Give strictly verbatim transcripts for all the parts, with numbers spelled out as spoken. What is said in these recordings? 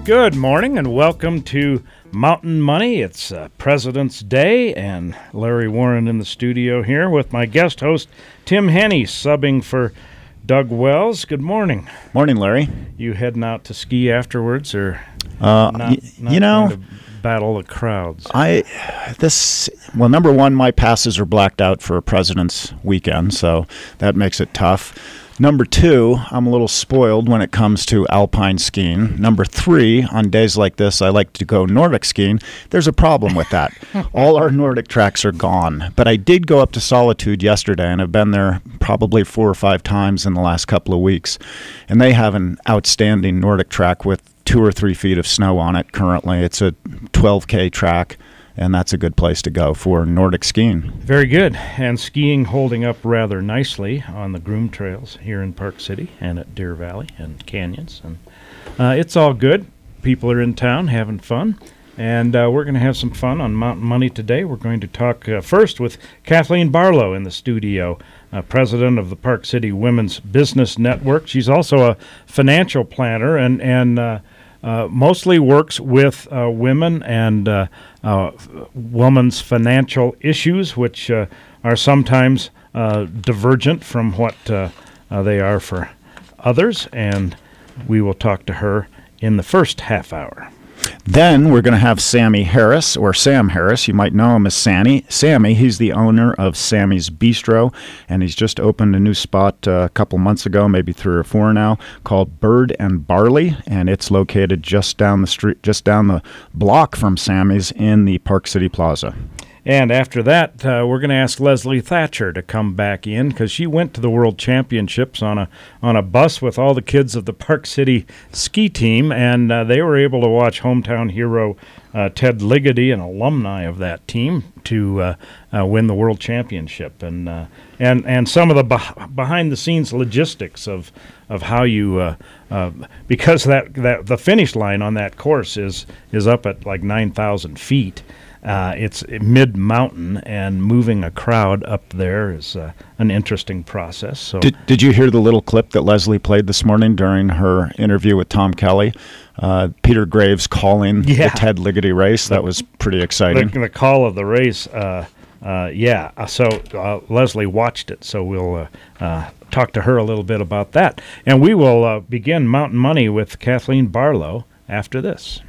Good morning and welcome to Mountain Money. It's uh, President's Day, and Larry Warren in the studio here with my guest host, Tim Henney, subbing for Doug Wells. Good morning. Morning, Larry. You heading out to ski afterwards, or uh, not, y- not you know, going to battle the crowds? I this well, number one, my passes are blacked out for a President's weekend, so that makes it tough. Number two, I'm a little spoiled when it comes to alpine skiing. Number three, on days like this, I like to go Nordic skiing. There's a problem with that. All our Nordic tracks are gone. But I did go up to Solitude yesterday, and I've been there probably four or five times in the last couple of weeks. And they have an outstanding Nordic track with two or three feet of snow on it currently. It's a twelve K track, and that's a good place to go for Nordic skiing. Very good. And skiing holding up rather nicely on the Groom Trails here in Park City and at Deer Valley and Canyons. And uh, it's all good. People are in town having fun. And uh, we're going to have some fun on Mountain Money today. We're going to talk uh, first with Kathleen Barlow in the studio, uh, president of the Park City Women's Business Network. She's also a financial planner and, and uh, Uh, mostly works with uh, women and uh, uh, women's financial issues, which uh, are sometimes uh, divergent from what uh, uh, they are for others. And we will talk to her in the first half hour. Then we're going to have Sammy Harris, or Sam Harris. You might know him as Sammy. Sammy, he's the owner of Sammy's Bistro, and he's just opened a new spot uh, a couple months ago, maybe three or four now, called Bird and Barley, and it's located just down the street, just down the block from Sammy's in the Park City Plaza. And after that, uh, we're going to ask Leslie Thatcher to come back in because she went to the World Championships on a on a bus with all the kids of the Park City ski team, and uh, they were able to watch hometown hero uh, Ted Ligety, an alumni of that team, to uh, uh, win the World Championship, and uh, and and some of the beh- behind the scenes logistics of of how you uh, uh, because that that the finish line on that course is is up at like nine thousand feet. Uh, it's mid-mountain, and moving a crowd up there is uh, an interesting process. So, did did you hear the little clip that Leslie played this morning during her interview with Tom Kelly? Uh, Peter Graves calling yeah. the Ted Ligety race. That was pretty exciting. The, the call of the race, uh, uh, yeah. So uh, Leslie watched it, so we'll uh, uh, talk to her a little bit about that. And we will uh, begin Mountain Money with Kathleen Barlow after this.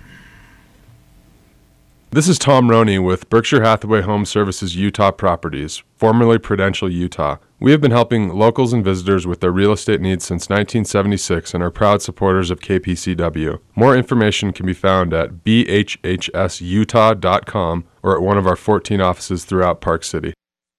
This is Tom Roney with Berkshire Hathaway Home Services Utah Properties, formerly Prudential Utah. We have been helping locals and visitors with their real estate needs since nineteen seventy-six and are proud supporters of K P C W. More information can be found at b h h s utah dot com or at one of our fourteen offices throughout Park City.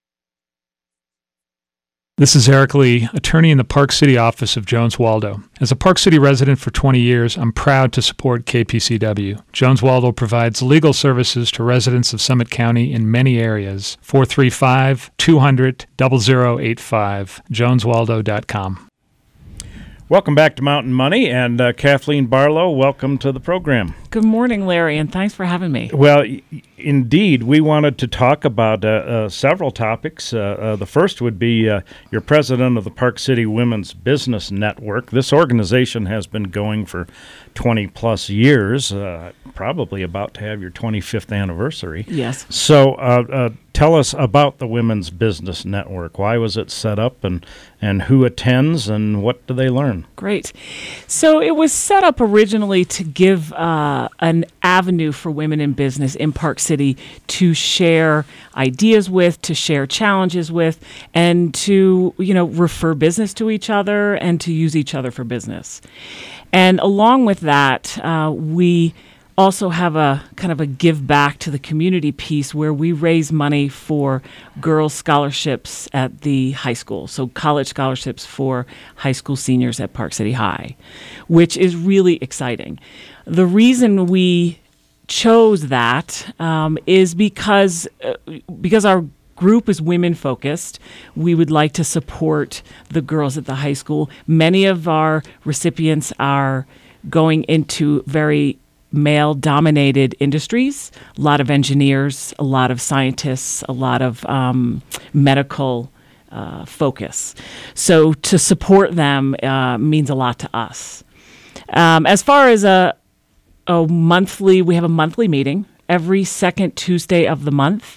This is Eric Lee, attorney in the Park City office of Jones Waldo. As a Park City resident for twenty years, I'm proud to support K P C W. Jones Waldo provides legal services to residents of Summit County in many areas. four three five, two hundred, zero zero eight five, jones waldo dot com. Welcome back to Mountain Money, and uh, Kathleen Barlow, welcome to the program. Good morning, Larry, and thanks for having me. Well, y- indeed, we wanted to talk about uh, uh, several topics. Uh, uh, the first would be uh, you're president of the Park City Women's Business Network. This organization has been going for twenty plus years, uh, probably about to have your twenty-fifth anniversary. Yes. So uh, uh, tell us about the Women's Business Network. Why was it set up, and, and who attends, and what do they learn? Great. So it was set up originally to give uh, an avenue for women in business in Park City to share ideas with, to share challenges with, and to, you know, refer business to each other and to use each other for business. And along with that, uh, we also have a kind of a give back to the community piece where we raise money for girls' scholarships at the high school, so college scholarships for high school seniors at Park City High, which is really exciting. The reason we chose that um, is because uh, because our group is women focused. We would like to support the girls at the high school. Many of our recipients are going into very male-dominated industries, a lot of engineers, a lot of scientists, a lot of um, medical uh, focus. So to support them uh, means a lot to us. Um, as far as a a monthly, we have a monthly meeting every second Tuesday of the month.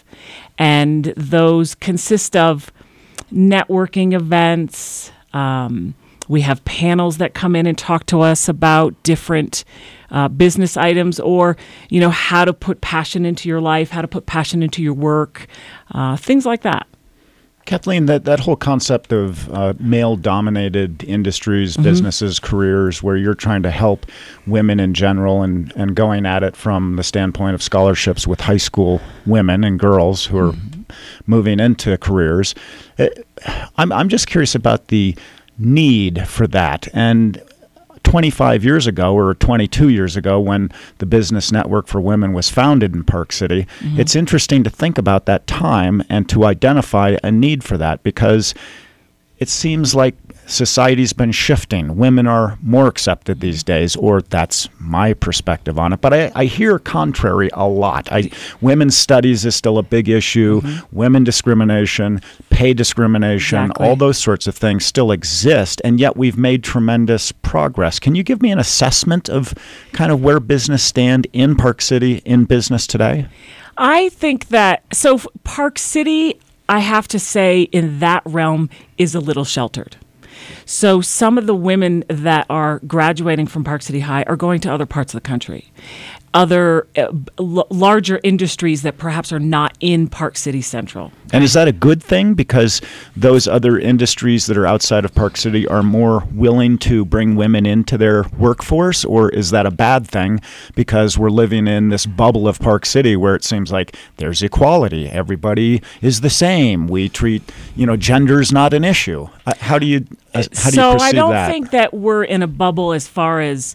And those consist of networking events. Um, we have panels that come in and talk to us about different uh, business items, or, you know, how to put passion into your life, how to put passion into your work, uh, things like that. Kathleen, that, that whole concept of uh, male-dominated industries, mm-hmm. businesses, careers, where you're trying to help women in general and, and going at it from the standpoint of scholarships with high school women and girls who are mm-hmm. moving into careers, it, I'm, I'm just curious about the need for that. And twenty-five years ago or twenty-two years ago, when the Business Network for Women was founded in Park City, mm-hmm. it's interesting to think about that time and to identify a need for that, because it seems like society's been shifting. Women are more accepted these days, or that's my perspective on it. But I, I hear contrary a lot. I, women's studies is still a big issue. Mm-hmm. Women discrimination, pay discrimination, exactly. all those sorts of things still exist, and yet we've made tremendous progress. Can you give me an assessment of kind of where business stand in Park City in business today? I think that, so Park City, I have to say, in that realm is a little sheltered. So some of the women that are graduating from Park City High are going to other parts of the country, other uh, l- larger industries that perhaps are not in Park City Central. And is that a good thing, because those other industries that are outside of Park City are more willing to bring women into their workforce, or is that a bad thing because we're living in this bubble of Park City where it seems like there's equality, everybody is the same, we treat, you know, gender's not an issue? Uh, how do you uh, how do you so perceive I don't that? think that we're in a bubble as far as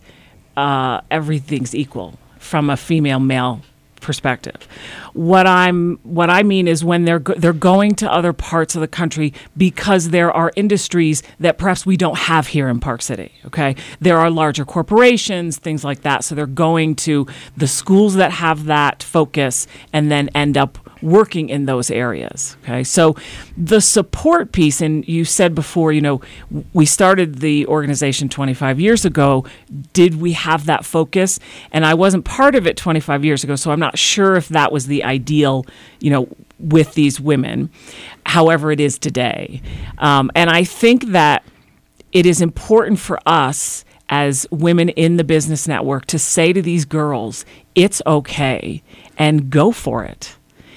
uh, everything's equal from a female-male perspective. What I'm what I mean is when they're go- they're going to other parts of the country because there are industries that perhaps we don't have here in Park City, okay? There are larger corporations, things like that. So they're going to the schools that have that focus and then end up working in those areas, okay? So the support piece, and you said before, you know, we started the organization twenty-five years ago. Did we have that focus? And I wasn't part of it twenty-five years ago, so I'm not sure if that was the ideal, you know, with these women. However, it is today. Um, and I think that it is important for us as women in the business network to say to these girls, it's okay, and go for it.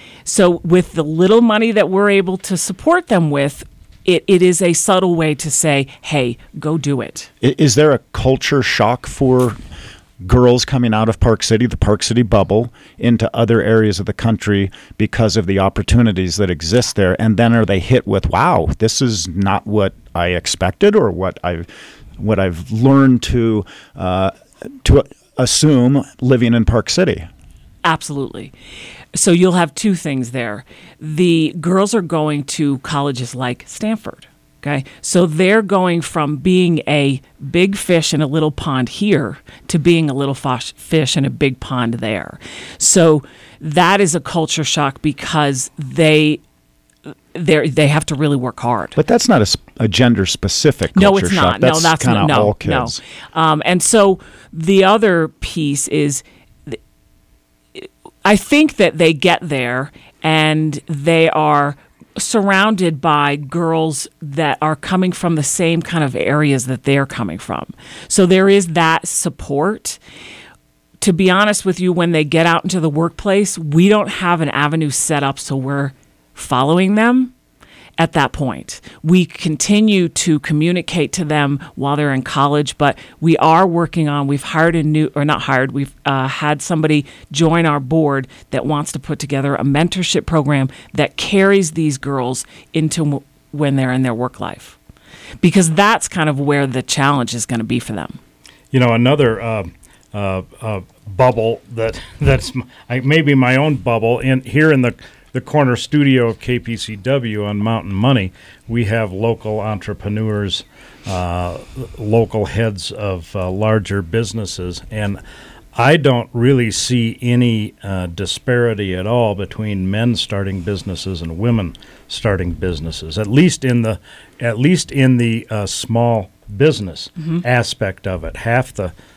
So with the little money that we're able to support them with, it, it is a subtle way to say, hey, go do it. Is there a culture shock for girls coming out of Park City, the Park City bubble, into other areas of the country because of the opportunities that exist there? And then are they hit with, wow, this is not what I expected, or what I've, what I've learned to uh, to assume living in Park City? Absolutely. So you'll have two things there. The girls are going to colleges like Stanford, okay? So they're going from being a big fish in a little pond here to being a little fosh- fish in a big pond there. So that is a culture shock because they they they have to really work hard. But that's not a, a gender-specific culture no, it's shock. not. That's no, that's kind of not. No, all kids. no. Um, and so the other piece is, I think that they get there and they are surrounded by girls that are coming from the same kind of areas that they're coming from. So there is that support. To be honest with you, when they get out into the workplace, we don't have an avenue set up so we're following them at that point. We continue to communicate to them while they're in college, but we are working on, we've hired a new, or not hired, we've uh, had somebody join our board that wants to put together a mentorship program that carries these girls into w- when they're in their work life. Because that's kind of where the challenge is going to be for them. You know, another uh, uh, uh, bubble that that's m- I, maybe my own bubble, in here in the the corner studio of K P C W on Mountain Money, we have local entrepreneurs, uh, local heads of uh, larger businesses, and I don't really see any uh, disparity at all between men starting businesses and women starting businesses. At least in the, at least in the uh, small business mm-hmm. aspect of it, half the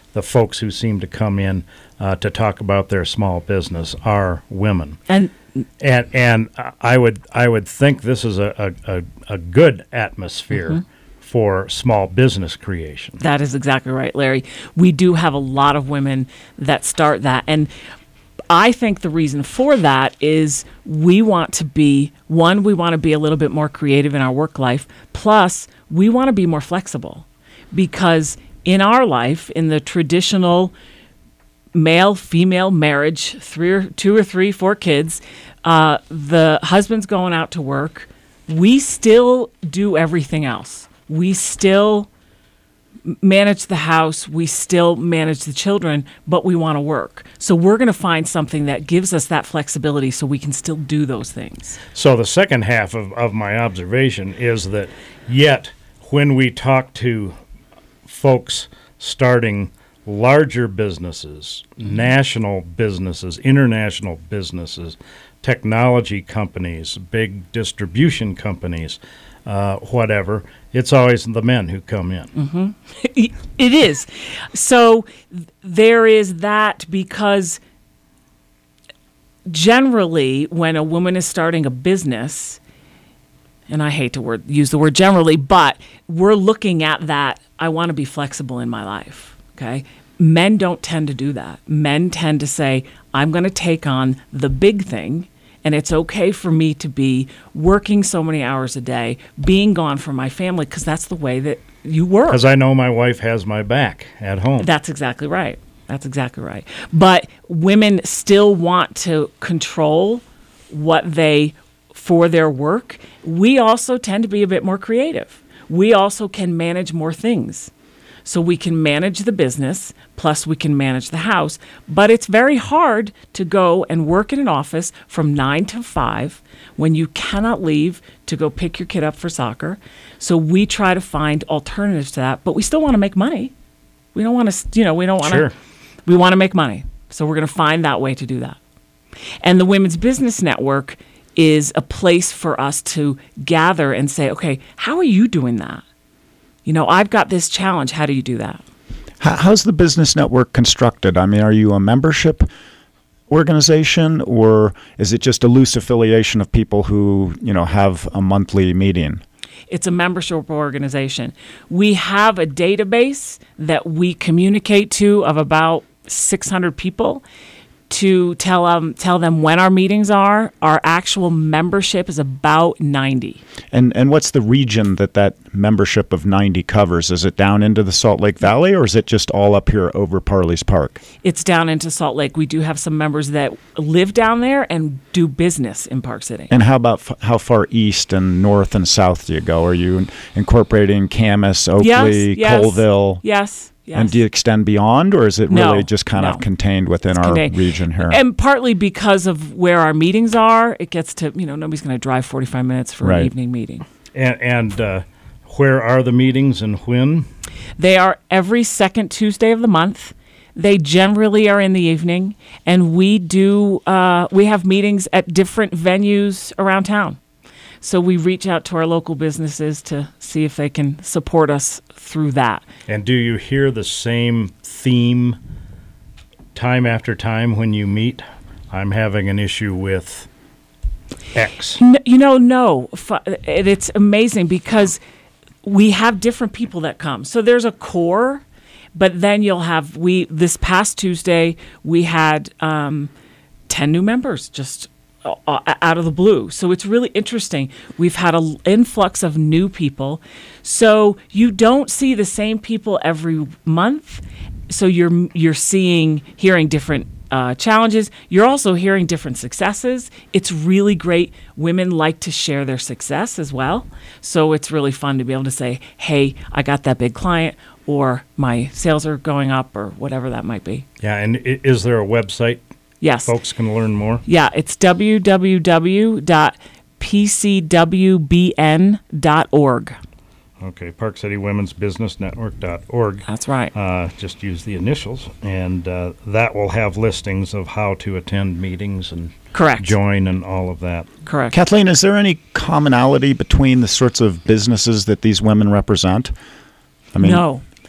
the folks who seem to come in uh, to talk about their small business are women. And And and I would I would think this is a, a, a, a good atmosphere Mm-hmm. for small business creation. that is exactly right, Larry. We do have a lot of women that start that. And I think the reason for that is we want to be, one, we want to be a little bit more creative in our work life. Plus, we want to be more flexible. Because in our life, in the traditional male-female marriage, three or two or three, four kids, uh, the husband's going out to work. We still do everything else. We still manage the house, we still manage the children, but we want to work. So we're going to find something that gives us that flexibility so we can still do those things. So the second half of, of my observation is that yet when we talk to folks starting larger businesses, national businesses, international businesses, technology companies, big distribution companies, uh, whatever, it's always the men who come in. Mm-hmm. It is. So th- there is that, because generally when a woman is starting a business, and I hate to word, use the word generally, but we're looking at that, I want to be flexible in my life, okay? Men don't tend to do that. Men tend to say, I'm going to take on the big thing, and it's okay for me to be working so many hours a day, being gone from my family, because that's the way that you work. Because I know my wife has my back at home. That's exactly right. That's exactly right. But women still want to control what they, for their work. We also tend to be a bit more creative. We also can manage more things. So we can manage the business, plus we can manage the house. But it's very hard to go and work in an office from nine to five when you cannot leave to go pick your kid up for soccer. So we try to find alternatives to that, but we still want to make money. We don't want to, you know, we don't want to, Sure. we want to make money. So we're going to find that way to do that. And the Women's Business Network is a place for us to gather and say, okay, how are you doing that? You know, I've got this challenge. How do you do that? How, how's the business network constructed? I mean, are you a membership organization, or is it just a loose affiliation of people who, you know, have a monthly meeting? It's a membership organization. We have a database that we communicate to of about six hundred people to tell um, tell them when our meetings are. Our actual membership is about ninety. And and what's the region that that membership of ninety covers? Is it down into the Salt Lake Valley, or is it just all up here over Parley's Park? It's down into Salt Lake. We do have some members that live down there and do business in Park City. And how about f- how far east and north and south do you go? Are you in- incorporating Camas, Oakley, Yes, yes. Colville? Yes. Yes. And do you extend beyond, or is it No, really just kind no. of contained within It's our contained. region here? And partly because of where our meetings are, it gets to, you know, nobody's going to drive forty-five minutes for Right. an evening meeting. And, and uh, where are the meetings and when? They are every second Tuesday of the month. They generally are in the evening, and we do uh, we have meetings at different venues around town. So we reach out to our local businesses to see if they can support us through that. And do you hear the same theme time after time when you meet? I'm having an issue with X. N- you know, no, F- it, it's amazing because we have different people that come. So there's a core, but then you'll have we. This past Tuesday we had um, ten new members just uh, out of the blue. So it's really interesting. We've had an influx of new people. So you don't see the same people every month. So you're you're seeing, hearing different uh, challenges. You're also hearing different successes. It's really great. Women like to share their success as well. So it's really fun to be able to say, hey, I got that big client, or my sales are going up, or whatever that might be. Yeah, and i- is there a website Yes. folks can learn more? Yeah, it's w w w dot p c w b n dot org. Okay, Park City Women's Business Network dot org. That's right. Uh, just use the initials, and uh, that will have listings of how to attend meetings and Correct. join and all of that. Correct. Kathleen, is there any commonality between the sorts of businesses that these women represent? I mean, no,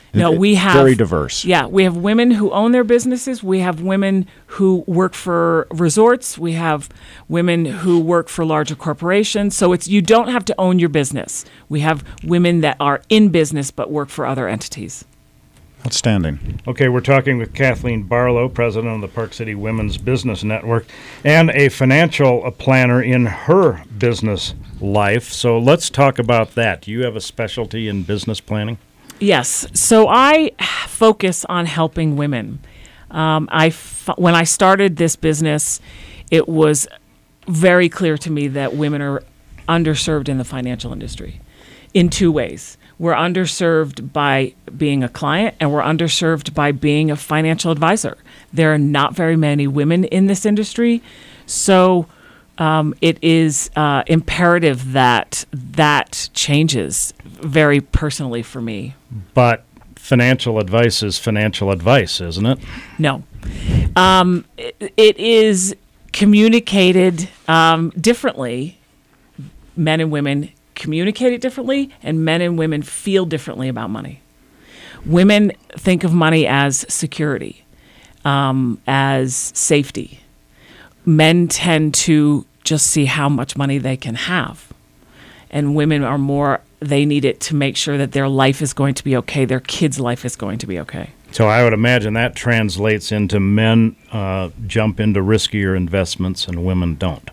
No, It- we have very diverse. Yeah, we have women who own their businesses. We have women who work for resorts. We have women who work for larger corporations. So it's you don't have to own your business. We have women that are in business but work for other entities. Outstanding. Okay, we're talking with Kathleen Barlow, president of the Park City Women's Business Network, and a financial uh, planner in her business life. So let's talk about that. Do you have a specialty in business planning? Yes. So I focus on helping women. Um, I f- when I started this business, it was very clear to me that women are underserved in the financial industry in two ways. We're underserved by being a client, and we're underserved by being a financial advisor. There are not very many women in this industry, so um, it is uh, imperative that that changes very personally for me. But financial advice is financial advice, isn't it? No. Um, it, it is communicated um, differently. Men and women communicate it differently, and men and women feel differently about money. Women think of money as security, um, as safety. Men tend to just see how much money they can have. And women are more, they need it to make sure that their life is going to be okay, their kids' life is going to be okay. So I would imagine that translates into men uh, jump into riskier investments and women don't.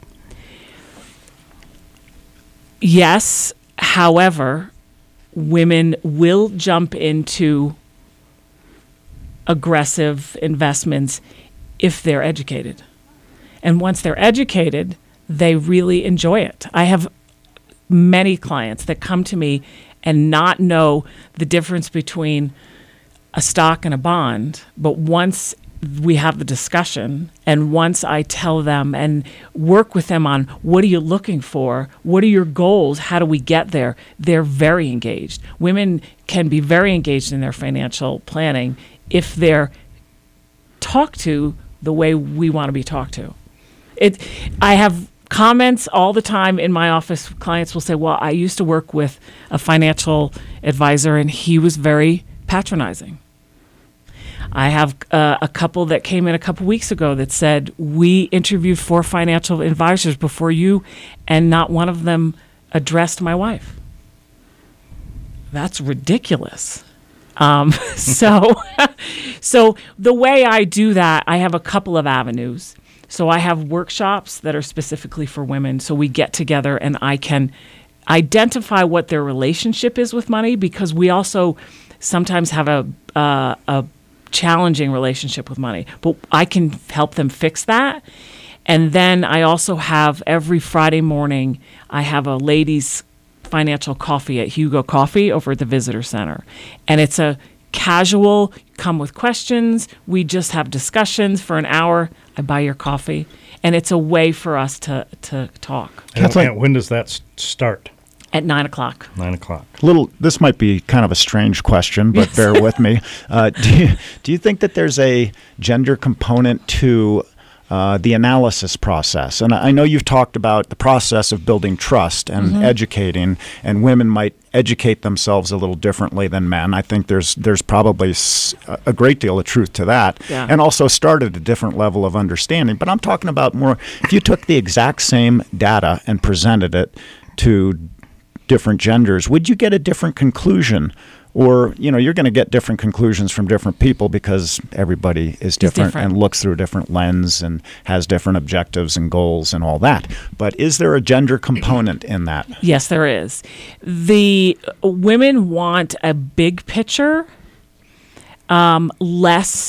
Yes, however, women will jump into aggressive investments if they're educated. And once they're educated, they really enjoy it. I have many clients that come to me and not know the difference between a stock and a bond, but once we have the discussion, and once I tell them and work with them on what are you looking for, what are your goals, how do we get there, they're very engaged. Women can be very engaged in their financial planning if they're talked to the way we want to be talked to. It, I have comments all the time in my office. Clients will say, well, I used to work with a financial advisor and he was very patronizing. I have uh, a couple that came in a couple weeks ago that said, we interviewed four financial advisors before you, and not one of them addressed my wife. That's ridiculous. Um, so, so the way I do that, I have a couple of avenues. So I have workshops that are specifically for women. So we get together and I can identify what their relationship is with money, because we also sometimes have a uh, a challenging relationship with money, but I can help them fix that. And then I also have every Friday morning, I have a ladies' financial coffee at Hugo Coffee over at the Visitor Center. And it's a casual, come with questions. We just have discussions for an hour. I buy your coffee. And it's a way for us to, to talk. And, and when does that s- start? At nine o'clock. Nine o'clock. Little. This might be kind of a strange question, but Yes. bear with me. Uh, do you, do you think that there's a gender component to uh, the analysis process? And I know you've talked about the process of building trust and Mm-hmm. educating, and women might educate themselves a little differently than men. I think there's there's probably s- a great deal of truth to that, Yeah. and also start at a different level of understanding. But I'm talking about more, if you took the exact same data and presented it to different genders, would you get a different conclusion? Or, you know, you're going to get different conclusions from different people because everybody is different, different. and looks through a different lens and has different objectives and goals and all that. But is there a gender component in that? Yes, there is. The women want a big picture, um, less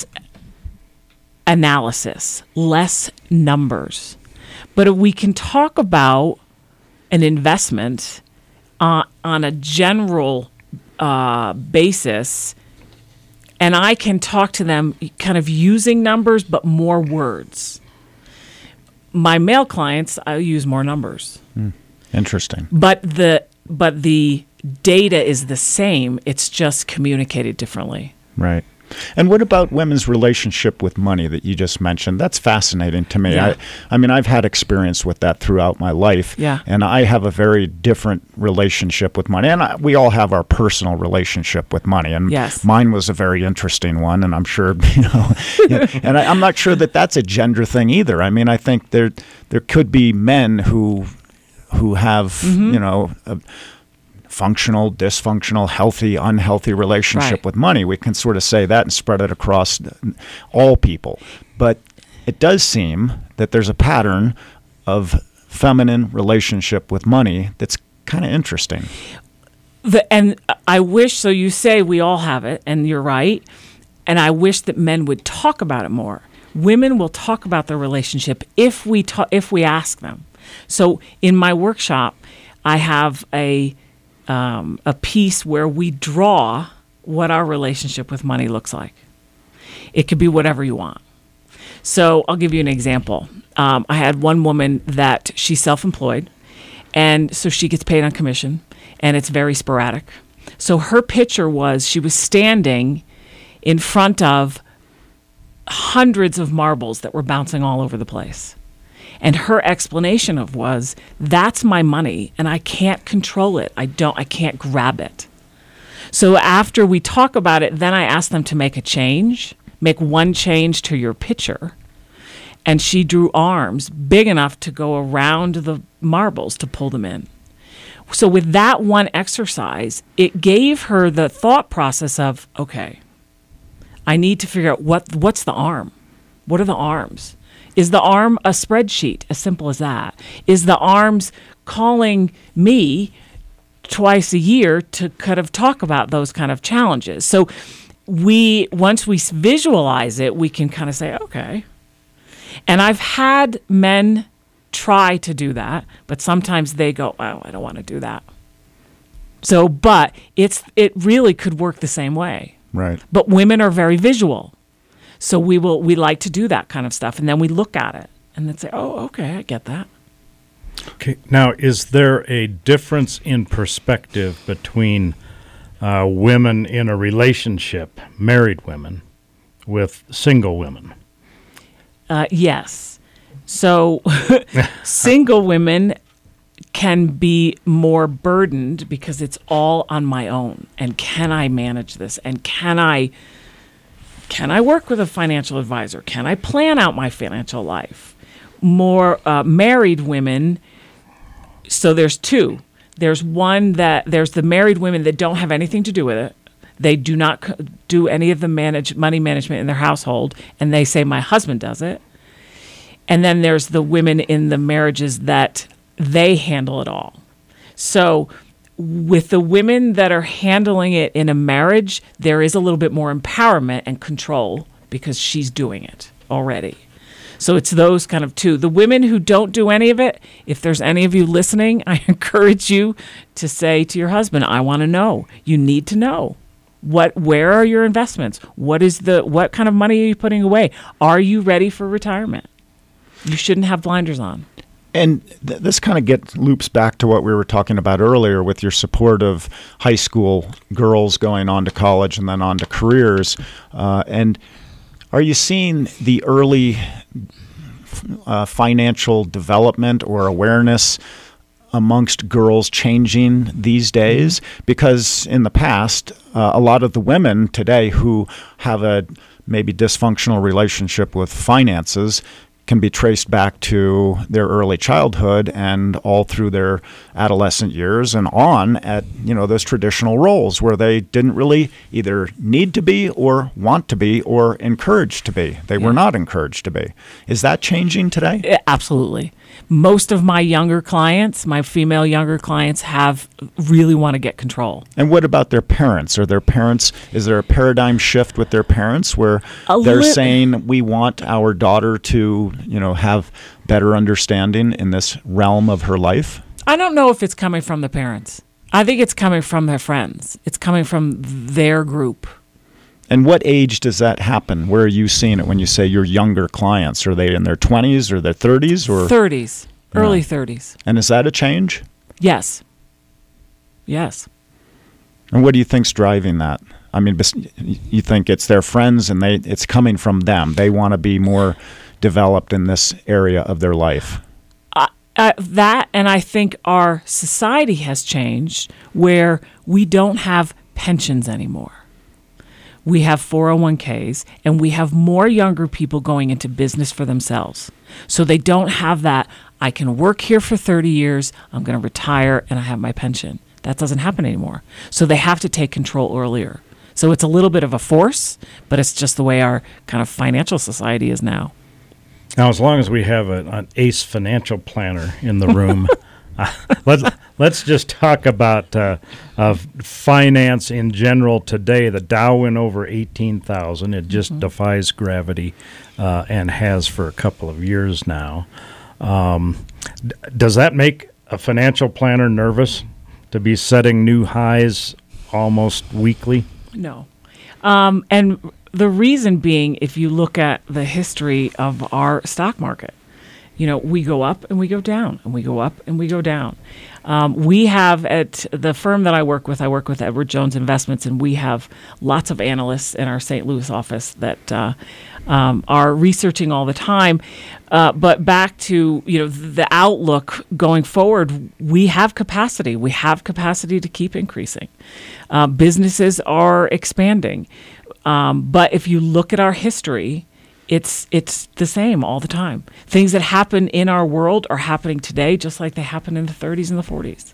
analysis, less numbers. But if we can talk about an investment uh, on a general uh, basis, and I can talk to them kind of using numbers, but more words. My male clients, I use more numbers. Interesting. But the but the data is the same. It's just communicated differently. Right. And what about women's relationship with money that you just mentioned? That's fascinating to me. Yeah. I, I mean, I've had experience with that throughout my life, Yeah. and I have a very different relationship with money. And I, we all have our personal relationship with money, and Yes. mine was a very interesting one. And I'm sure, you know, yeah, and I, I'm not sure that that's a gender thing either. I mean, I think there there could be men who who have, Mm-hmm. you know. A, functional, dysfunctional, healthy, unhealthy relationship Right. with money. We can sort of say that and spread it across all people. But it does seem that there's a pattern of feminine relationship with money that's kind of interesting. The, and I wish, so you say we all have it, and you're right. And I wish that men would talk about it more. Women will talk about their relationship if we ta- if we ask them. So in my workshop, I have a um, a piece where we draw what our relationship with money looks like. It could be whatever you want. So I'll give you an example. Um, I had one woman that she's self-employed, and so she gets paid on commission, and it's very sporadic. So her picture was she was standing in front of hundreds of marbles that were bouncing all over the place. And her explanation of was, that's my money and I can't control it. I don't, I can't grab it. So after we talk about it, then I asked them to make a change, make one change to your picture. And she drew arms big enough to go around the marbles to pull them in. So with that one exercise, it gave her the thought process of, okay, I need to figure out what what's the arm? What are the arms? Is the arm a spreadsheet? As simple as that. Is the arms calling me twice a year to kind of talk about those kind of challenges? So we, once we visualize it, we can kind of say, okay. And I've had men try to do that, but sometimes they go, oh, I don't want to do that. So, but it's it really could work the same way. Right. But women are very visual. So we will we like to do that kind of stuff, and then we look at it and then say, "Oh, okay, I get that." Okay. Now, is there a difference in perspective between uh, women in a relationship, married women, with single women? Uh, yes. So single women can be more burdened because it's all on my own. And can I manage this? And can I can I work with a financial advisor? Can I plan out my financial life? More uh, married women. So there's two. There's one that there's the married women that don't have anything to do with it. They do not c- do any of the manage money management in their household, and they say my husband does it. And then there's the women in the marriages that they handle it all. So with the women that are handling it in a marriage, there is a little bit more empowerment and control because she's doing it already. So it's those kind of two. The women who don't do any of it, if there's any of you listening, I encourage you to say to your husband, I want to know. You need to know. What where are your investments? What is the what kind of money are you putting away? Are you ready for retirement? You shouldn't have blinders on. And th- this kind of gets loops back to what we were talking about earlier with your support of high school girls going on to college and then on to careers. Uh, and are you seeing the early uh, financial development or awareness amongst girls changing these days? Because in the past, uh, a lot of the women today who have a maybe dysfunctional relationship with finances can be traced back to their early childhood and all through their adolescent years and on at, you know, those traditional roles where they didn't really either need to be or want to be or encouraged to be. They Yeah. were not encouraged to be. Is that changing today? Yeah, absolutely. Most of my younger clients, my female younger clients, have really want to get control. And what about their parents? Are their parents, is there a paradigm shift with their parents where A they're lit- saying we want our daughter to, you know, have better understanding in this realm of her life? I don't know if it's coming from the parents. I think it's coming from their friends. It's coming from their group. And what age does that happen? Where are you seeing it when you say your younger clients? Are they in their twenties or their thirties? Or thirties, early Yeah. thirties. And is that a change? Yes. Yes. And what do you think's driving that? I mean, bes- you think it's their friends and they it's coming from them. They want to be more developed in this area of their life. Uh, uh, that, and I think our society has changed where we don't have pensions anymore. We have four oh one k's, and we have more younger people going into business for themselves. So they don't have that, I can work here for thirty years, I'm going to retire, and I have my pension. That doesn't happen anymore. So they have to take control earlier. So it's a little bit of a force, but it's just the way our kind of financial society is now. Now, as long as we have a, an ace financial planner in the room, uh, let's let's just talk about uh, uh, finance in general today. The Dow went over eighteen thousand. It just mm-hmm. defies gravity, uh, and has for a couple of years now. Um, d- does that make a financial planner nervous to be setting new highs almost weekly? No. Um, and the reason being, if you look at the history of our stock market, you know, we go up and we go down, and we go up and we go down. Um, we have at the firm that I work with, I work with Edward Jones Investments, and we have lots of analysts in our Saint Louis office that uh, um, are researching all the time. Uh, but back to, you know, the outlook going forward, we have capacity. We have capacity to keep increasing. Uh, businesses are expanding. Um, but if you look at our history, it's it's the same all the time. Things that happen in our world are happening today just like they happened in the thirties and the forties.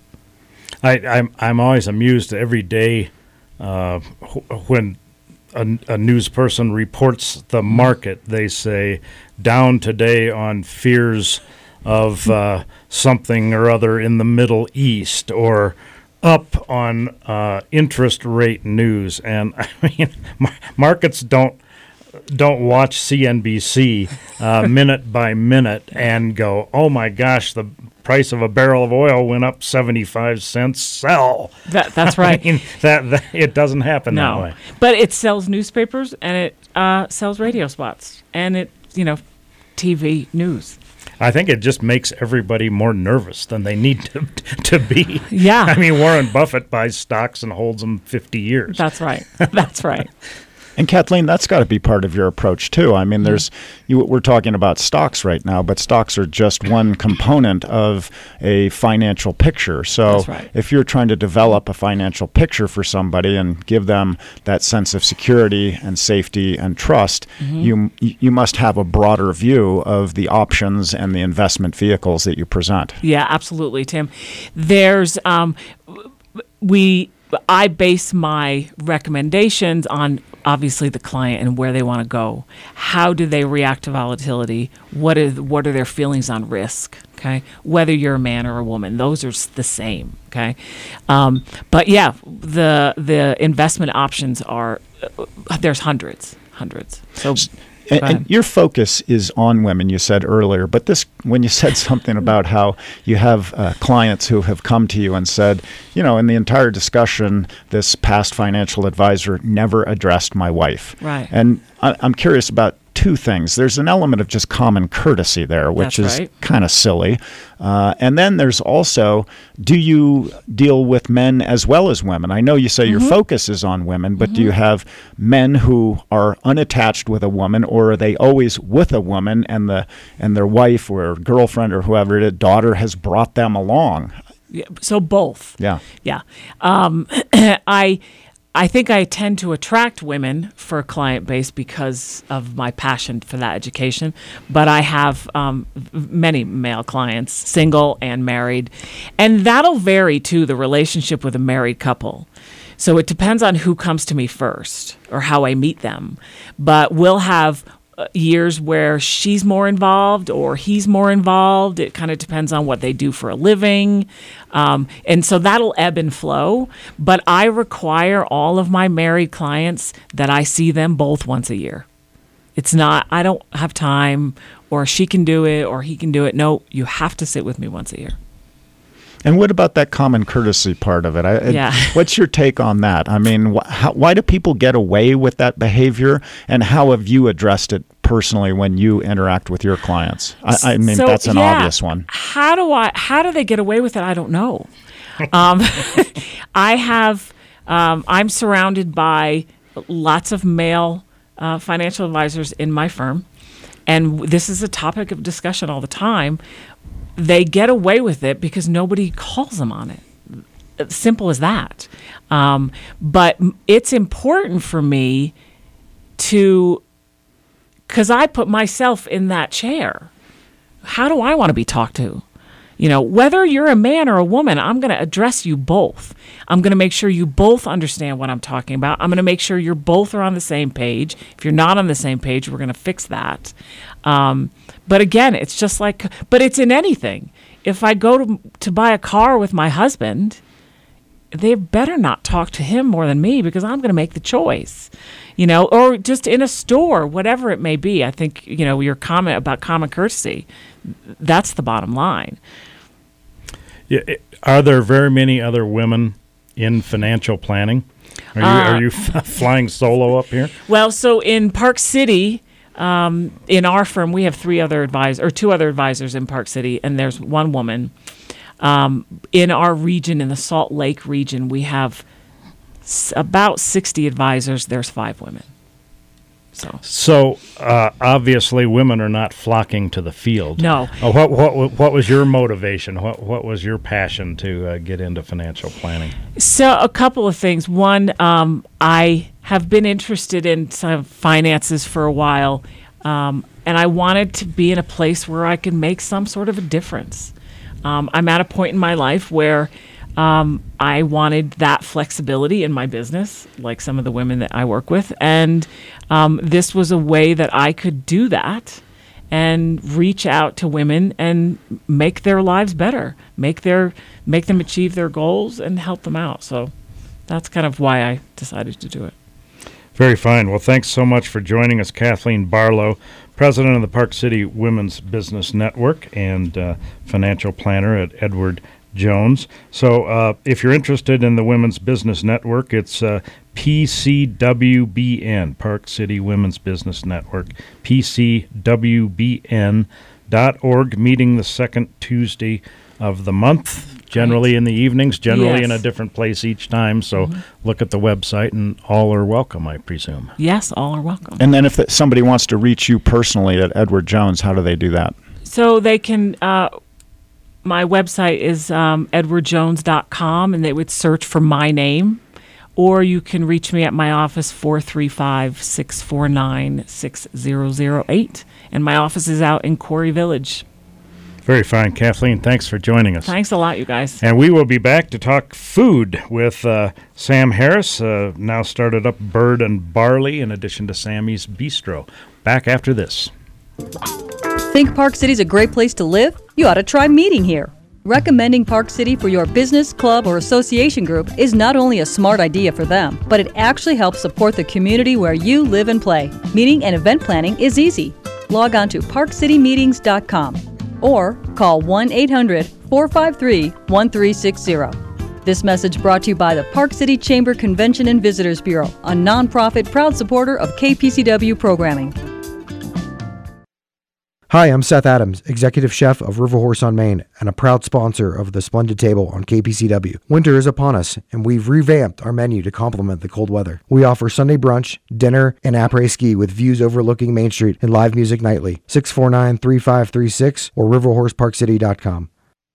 I, I'm I'm always amused every day uh, wh- when a, a news person reports the market. They say down today on fears of uh, something or other in the Middle East, or up on uh, interest rate news. And I mean, mar- markets don't don't watch C N B C uh, minute by minute and go, oh my gosh, the price of a barrel of oil went up seventy-five cents, sell. That, that's right. I mean, that, that it doesn't happen no. that way. But it sells newspapers, and it uh, sells radio spots, and it, you know, T V news. I think it just makes everybody more nervous than they need to to be. Yeah. I mean, Warren Buffett buys stocks and holds them fifty years. That's right. That's right. And Kathleen, that's got to be part of your approach too. I mean, there's you, we're talking about stocks right now, but stocks are just one component of a financial picture. So That's right. if you're trying to develop a financial picture for somebody and give them that sense of security and safety and trust, mm-hmm. you you must have a broader view of the options and the investment vehicles that you present. Yeah, absolutely, Tim. There's um, we I base my recommendations on obviously the client and where they want to go. How do they react to volatility? What is what are their feelings on risk? Okay, whether you're a man or a woman, those are s- the same. Okay, um, but yeah, the the investment options are uh, there's hundreds, hundreds. So. And, and your focus is on women, you said earlier, but this, when you said something about how you have uh, clients who have come to you and said, you know, in the entire discussion, this past financial advisor never addressed my wife. Right. And I, I'm curious about two things. There's an element of just common courtesy there, which That's is right. kind of silly. Uh, and then there's also, do you deal with men as well as women? I know you say Mm-hmm. your focus is on women, but mm-hmm. do you have men who are unattached with a woman, or are they always with a woman and the and their wife or girlfriend or whoever it is, daughter has brought them along? Yeah, so both. Yeah. Yeah. Um, I I think I tend to attract women for a client base because of my passion for that education. But I have um, many male clients, single and married. And that'll vary, too, the relationship with a married couple. So it depends on who comes to me first or how I meet them. But we'll have uh, years where she's more involved or he's more involved. It kind of depends on what they do for a living. Um, and so that'll ebb and flow. But I require all of my married clients that I see them both once a year. It's not, I don't have time, or she can do it or he can do it. No, you have to sit with me once a year. And what about that common courtesy part of it? I, Yeah. What's your take on that? I mean, wh- how, why do people get away with that behavior, and how have you addressed it personally when you interact with your clients? I, I mean, So, that's an yeah, obvious one. How do I? How do they get away with it? I don't know. um, I have um, I'm surrounded by lots of male uh, financial advisors in my firm, and this is a topic of discussion all the time. They get away with it because nobody calls them on it. Simple as that. Um, but it's important for me to, because I put myself in that chair. How do I want to be talked to? You know, whether you're a man or a woman, I'm going to address you both. I'm going to make sure you both understand what I'm talking about. I'm going to make sure you're both are on the same page. If you're not on the same page, we're going to fix that. Um, but again, it's just like, but it's in anything. If I go to, to buy a car with my husband, they better not talk to him more than me because I'm going to make the choice, you know, or just in a store, whatever it may be. I think, you know, your comment about common courtesy, that's the bottom line. Yeah, it- are there very many other women in financial planning? Are you, Uh, are you f- flying solo up here? Well, so in Park City, um, in our firm, we have three other advisors, or two other advisors in Park City, and there's one woman. Um, in our region, in the Salt Lake region, we have s- about sixty advisors. There's five women. So So uh, obviously, women are not flocking to the field. No. Uh, what what what was your motivation? What what was your passion to uh, get into financial planning? So a couple of things. One, um, I have been interested in some finances for a while, um, and I wanted to be in a place where I could make some sort of a difference. Um, I'm at a point in my life where um, I wanted that flexibility in my business, like some of the women that I work with, and um, this was a way that I could do that and reach out to women and make their lives better, make their make them achieve their goals and help them out. So that's kind of why I decided to do it. Very fine. Well, thanks so much for joining us, Kathleen Barlow, president of the Park City Women's Business Network and uh, financial planner at Edward Jones. So uh, if you're interested in the Women's Business Network, it's uh, P C W B N, Park City Women's Business Network, P C W B N dot org, meeting the second Tuesday of the month, generally Right. in the evenings, generally in a Yes. different place each time. So look at the website, and all are welcome, I presume. Yes, all are welcome. And then if th- somebody wants to reach you personally at Edward Jones, how do they do that? So they can, uh, my website is um, edward jones dot com, and they would search for my name. Or you can reach me at my office, four three five, six four nine, six zero zero eight. And my office is out in Corey Village. Very fine. Kathleen, thanks for joining us. Thanks a lot, you guys. And we will be back to talk food with uh, Sam Harris, uh, now started up Bird and Barley, in addition to Sammy's Bistro. Back after this. Think Park City's a great place to live? You ought to try meeting here. Recommending Park City for your business, club, or association group is not only a smart idea for them, but it actually helps support the community where you live and play. Meeting and event planning is easy. Log on to park city meetings dot com or call one eight hundred, four five three, one three six zero. This message brought to you by the Park City Chamber Convention and Visitors Bureau, a nonprofit proud supporter of K P C W programming. Hi, I'm Seth Adams, Executive Chef of River Horse on Main and a proud sponsor of the Splendid Table on K P C W. Winter is upon us, and we've revamped our menu to complement the cold weather. We offer Sunday brunch, dinner, and après-ski with views overlooking Main Street and live music nightly. six four nine, three five three six or river horse park city dot com.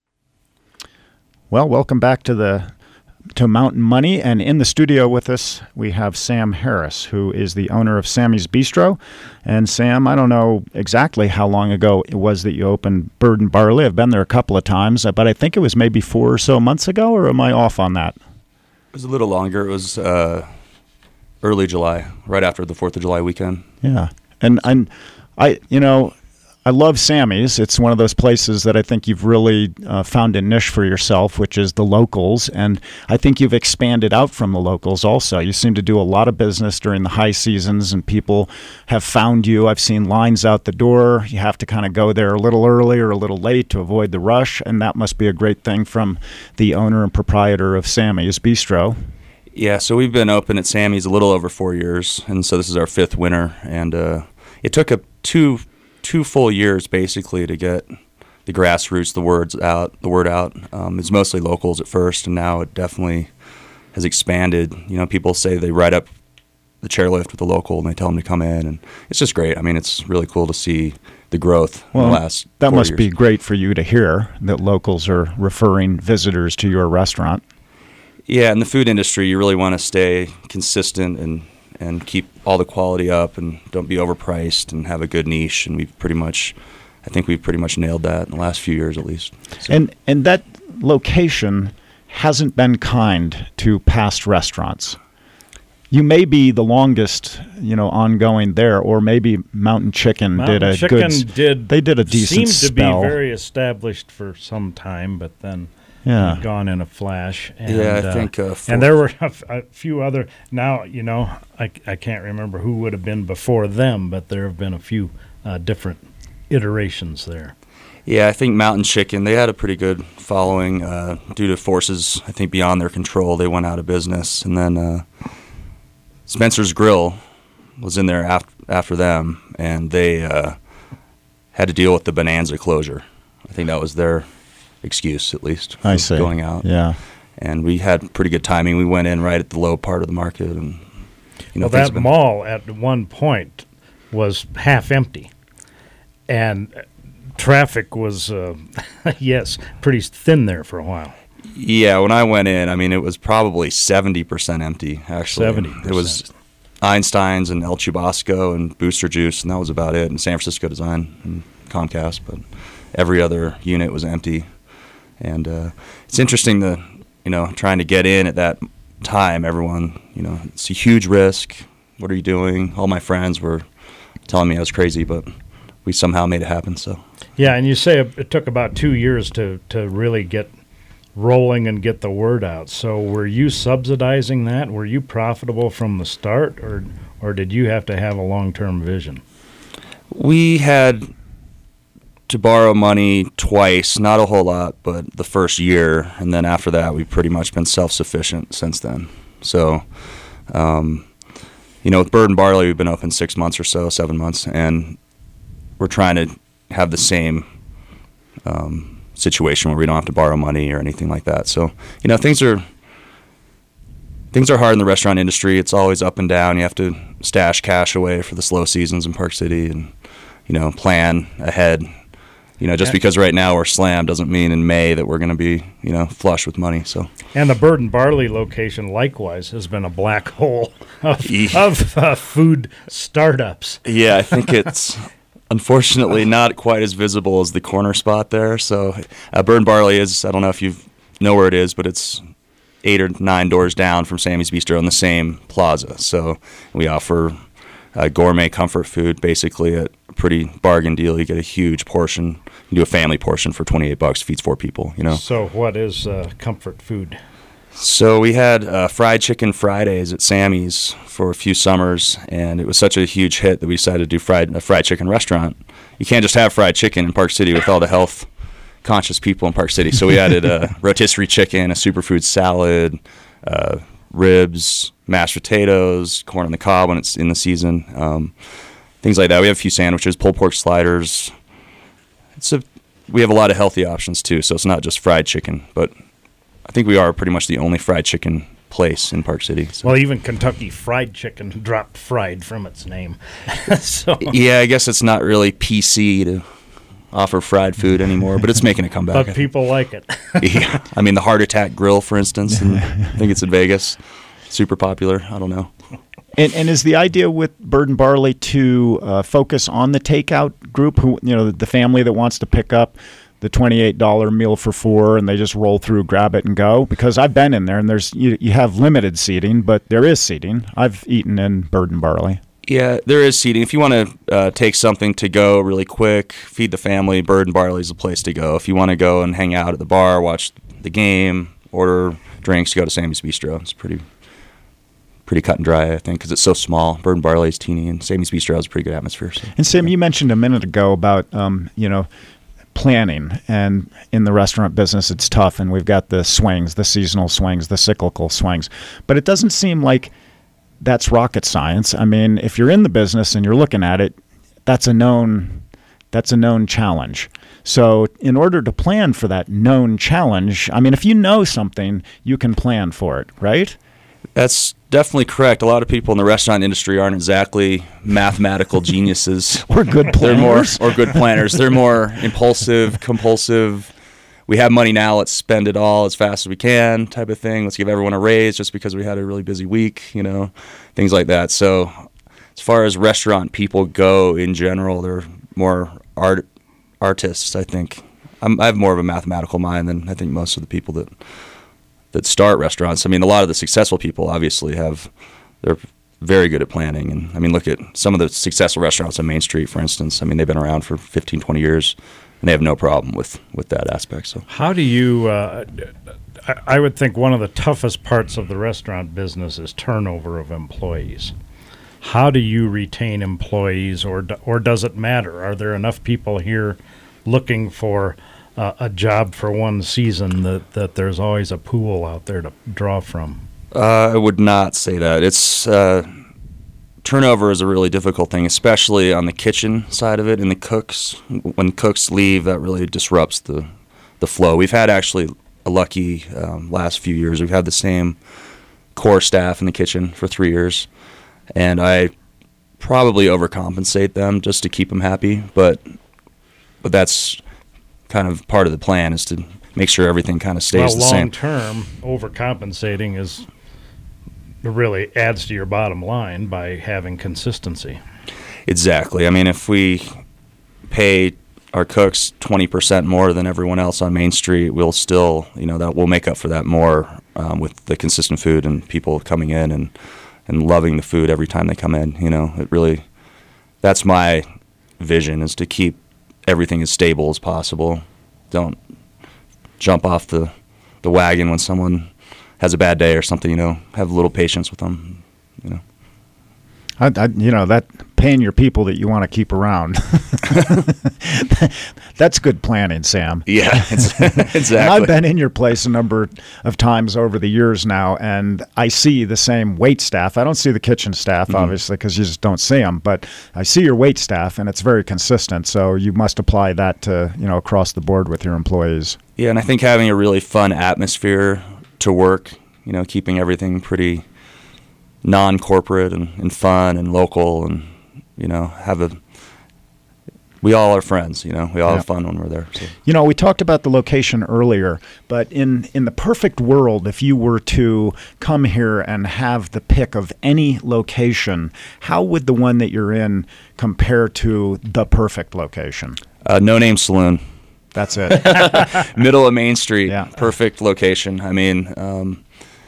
Well, welcome back to the to Mountain Money, and in the studio with us we have Sam Harris, who is the owner of Sammy's Bistro. And Sam, I don't know exactly how long ago it was that you opened Bird and Barley. I've been there a couple of times, but I think it was maybe four or so months ago, or am I off on that? It was a little longer. It was uh, early July, right after the fourth of July weekend. Yeah, and and I, you know, I love Sammy's. It's one of those places that I think you've really uh, found a niche for yourself, which is the locals. And I think you've expanded out from the locals also. You seem to do a lot of business during the high seasons, and people have found you. I've seen lines out the door. You have to kind of go there a little early or a little late to avoid the rush. And that must be a great thing from the owner and proprietor of Sammy's Bistro. Yeah, so we've been open at Sammy's a little over four years, and so this is our fifth winter. And uh, it took a two two full years basically to get the grassroots, the words out, the word out. Um, it's mostly locals at first, and now it definitely has expanded. You know, people say they ride up the chairlift with the local and they tell them to come in, and it's just great. I mean, it's really cool to see the growth well, in the last that four must years. be great for you to hear that locals are referring visitors to your restaurant. Yeah, in the food industry, you really want to stay consistent and, and keep all the quality up and don't be overpriced and have a good niche. And we've pretty much, I think we've pretty much nailed that in the last few years at least. So. And and that location hasn't been kind to past restaurants. You may be the longest, you know, ongoing there, or maybe Mountain Chicken Mountain did a Chicken good. did they did a decent seemed spell. to be very established for some time, but then Yeah. gone in a flash. And, Yeah, I uh, think, uh, and there were a, f- a few other. Now you know, I I can't remember who would have been before them, but there have been a few uh, different iterations there. Yeah, I think Mountain Chicken, they had a pretty good following uh, due to forces, I think, beyond their control. They went out of business. And then uh, Spencer's Grill was in there after, after them, and they uh, had to deal with the Bonanza closure. I think that was their excuse, at least, for I see. going out. Yeah. And we had pretty good timing. We went in right at the low part of the market. and you know, Well, things that have been- mall at one point was half empty, and traffic was, uh, yes, pretty thin there for a while. Yeah, when I went in, I mean, it was probably seventy percent empty, actually. seventy percent. It was Einstein's and El Chubasco and Booster Juice, and that was about it, and San Francisco Design and Comcast, but every other unit was empty. And uh, it's interesting that, you know, trying to get in at that time, everyone, you know, it's a huge risk. What are you doing? All my friends were telling me I was crazy, but we somehow made it happen, so. Yeah, and you say it, it took about two years to, to really get rolling and get the word out. So were you subsidizing that? Were you profitable from the start, or or did you have to have a long-term vision? We had to borrow money twice, not a whole lot, but the first year, and then after that, we've pretty much been self-sufficient since then. So, um, you know, with Bird and Barley, we've been open six months or so, seven months, and we're trying to have the same um, situation where we don't have to borrow money or anything like that. So, you know, things are things are hard in the restaurant industry. It's always up and down. You have to stash cash away for the slow seasons in Park City, and you know, plan ahead. You know, just because right now we're slammed doesn't mean in May that we're going to be, you know, flush with money. So. And the Bird and Barley location, likewise, has been a black hole of, Yeah. of uh, food startups. Yeah, I think it's unfortunately not quite as visible as the corner spot there. So, uh, Bird and Barley is, I don't know if you know where it is, but it's eight or nine doors down from Sammy's Bistro in the same plaza. So, we offer uh, gourmet comfort food basically at a pretty bargain deal. You get a huge portion. You do a family portion for twenty-eight bucks, feeds four people, you know. So what is uh, comfort food? So we had uh, fried chicken Fridays at Sammy's for a few summers, and it was such a huge hit that we decided to do fried a fried chicken restaurant. You can't just have fried chicken in Park City with all the health conscious people in Park City. So we added a rotisserie chicken, a superfood salad, uh, ribs, mashed potatoes, corn on the cob when it's in the season, um, things like that. We have a few sandwiches, pulled pork sliders. It's a we have a lot of healthy options too, so it's not just fried chicken, but I think we are pretty much the only fried chicken place in Park City. So. Well, even Kentucky Fried Chicken dropped fried from its name. so Yeah, I guess it's not really P C to offer fried food anymore, but it's making a comeback. But people like it. Yeah, I mean the Heart Attack Grill, for instance, and I think it's in Vegas, super popular. I don't know. And, and is the idea with Bird and Barley to uh, focus on the takeout group, who you know, the family that wants to pick up the twenty-eight dollar meal for four and they just roll through, grab it, and go? Because I've been in there, and there's you, you have limited seating, but there is seating. I've eaten in Bird and Barley. Yeah, there is seating. If you want to uh, take something to go really quick, feed the family, Bird and Barley is the place to go. If you want to go and hang out at the bar, watch the game, order drinks, go to Sammy's Bistro. It's pretty pretty cut and dry, I think, because it's so small. Bird and Barley is teeny, and Sammy's Bistro has a pretty good atmosphere. So. And Sam, you mentioned a minute ago about um, you know, planning, and in the restaurant business it's tough, and we've got the swings, the seasonal swings, the cyclical swings, but it doesn't seem like that's rocket science. I mean, if you're in the business and you're looking at it, that's a known that's a known challenge. So in order to plan for that known challenge, I mean, if you know something, you can plan for it, right? That's definitely correct. A lot of people in the restaurant industry aren't exactly mathematical geniuses. We're good They're more planners. or good planners. They're more impulsive, compulsive. We have money now, let's spend it all as fast as we can type of thing. Let's give everyone a raise just because we had a really busy week, you know, things like that. So as far as restaurant people go in general, they're more art artists, I think. I'm, I have more of a mathematical mind than I think most of the people that that start restaurants. I mean, a lot of the successful people obviously have, they're very good at planning. And I mean, look at some of the successful restaurants on Main Street, for instance. I mean, they've been around for fifteen, twenty years. And they have no problem with, with that aspect. So, how do you? Uh, I, I would think one of the toughest parts of the restaurant business is turnover of employees. How do you retain employees, or do, or does it matter? Are there enough people here looking for uh, a job for one season that, that there's always a pool out there to draw from? Uh, I would not say that. It's uh, turnover is a really difficult thing, especially on the kitchen side of it and the cooks. When cooks leave, that really disrupts the the flow. We've had actually a lucky um, last few years. We've had the same core staff in the kitchen for three years, and I probably overcompensate them just to keep them happy. But but that's kind of part of the plan, is to make sure everything kind of stays well, the same. Long term, overcompensating is really adds to your bottom line by having consistency. Exactly. I mean, if we pay our cooks twenty percent more than everyone else on Main Street, we'll still, you know, that we'll make up for that more um, with the consistent food and people coming in and, and loving the food every time they come in. You know, it really, that's my vision, is to keep everything as stable as possible. Don't jump off the, the wagon when someone has a bad day or something, you know, have a little patience with them, you know. I, I, you know, that paying your people that you want to keep around. That's good planning, Sam. Yeah, exactly. And I've been in your place a number of times over the years now, and I see the same wait staff. I don't see the kitchen staff, mm-hmm. obviously, because you just don't see them, but I see your wait staff, and it's very consistent, so you must apply that to, you know, across the board with your employees. Yeah, and I think having a really fun atmosphere to work, you know, keeping everything pretty non-corporate and, and fun and local, and, you know, have a, we all are friends, you know, we all yeah. have fun when we're there. So. You know, we talked about the location earlier, but in, in the perfect world, if you were to come here and have the pick of any location, how would the one that you're in compare to the perfect location? Uh, No Name Saloon. That's it. Middle of Main Street. Yeah. Perfect location. I mean, um,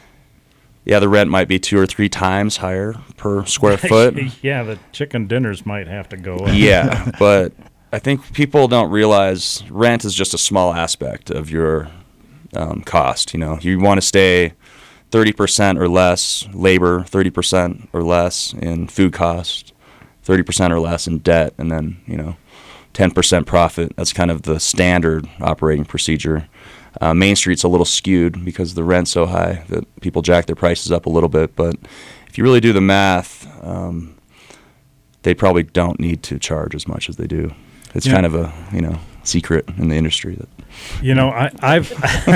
yeah, the rent might be two or three times higher per square foot. Yeah, the chicken dinners might have to go up. Yeah, but I think people don't realize rent is just a small aspect of your um, cost. You know, you want to stay thirty percent or less labor, thirty percent or less in food cost, thirty percent or less in debt, and then, you know, ten percent profit. That's kind of the standard operating procedure. Uh, Main Street's a little skewed because the rent's so high that people jack their prices up a little bit. But if you really do the math, um, they probably don't need to charge as much as they do. It's yeah. kind of a, you know, secret in the industry. That You know, I, I've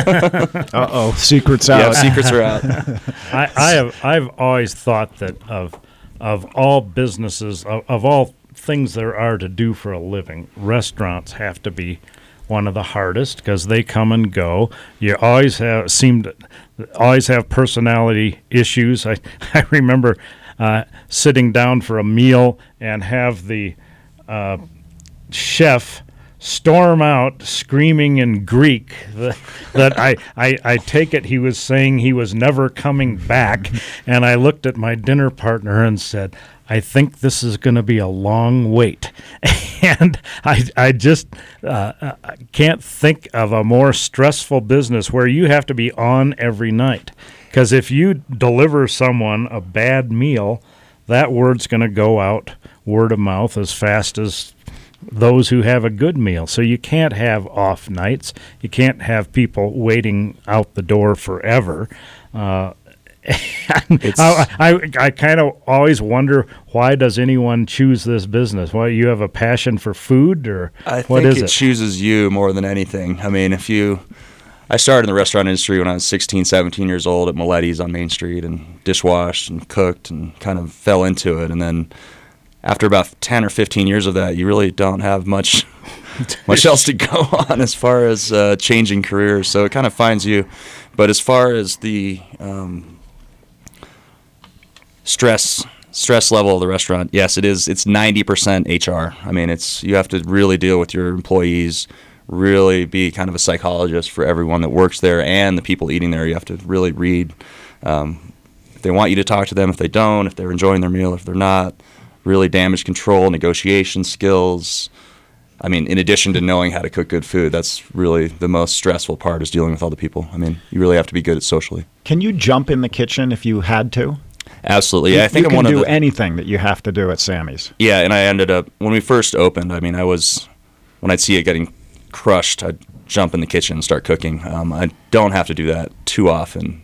uh-oh, secrets out. Yeah, secrets are out. I, I have I've always thought that of of all businesses, of, of all things there are to do for a living, restaurants have to be one of the hardest because they come and go. You always have seem to always have personality issues. I I remember uh, sitting down for a meal and have the uh, chef storm out screaming in Greek that, that I, I, I take it he was saying he was never coming back. And I looked at my dinner partner and said, I think this is going to be a long wait. And I I just uh, I can't think of a more stressful business where you have to be on every night. Because if you deliver someone a bad meal, that word's going to go out word of mouth as fast as those who have a good meal. So you can't have off nights. You can't have people waiting out the door forever. Uh, I, I, I kind of always wonder, why does anyone choose this business? Why, you have a passion for food, or I what think is it, it? chooses you more than anything. I mean, if you, I started in the restaurant industry when I was sixteen, seventeen years old at Miletti's on Main Street and dishwashed and cooked and kind of fell into it. And then after about ten or fifteen years of that, you really don't have much much else to go on as far as uh, changing careers. So it kind of finds you. But as far as the um, stress stress level of the restaurant, yes, it is. It's ninety percent H R. I mean, it's you have to really deal with your employees, really be kind of a psychologist for everyone that works there and the people eating there. You have to really read um, if they want you to talk to them, if they don't, if they're enjoying their meal, if they're not. Really damage control, negotiation skills. I mean, in addition to knowing how to cook good food, that's really the most stressful part is dealing with all the people. I mean, you really have to be good at socially. Can you jump in the kitchen if you had to? Absolutely. You, yeah, I think you I'm can one do of the, anything that you have to do at Sammy's. Yeah, and I ended up, when we first opened, I mean, I was, when I'd see it getting crushed, I'd jump in the kitchen and start cooking. Um, I don't have to do that too often